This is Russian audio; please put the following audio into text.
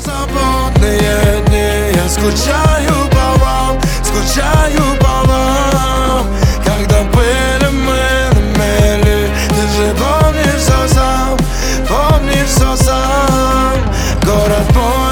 Беззаботные дни, я скучаю по вам. Когда были мы на мели, ты же помнишь все сам. Город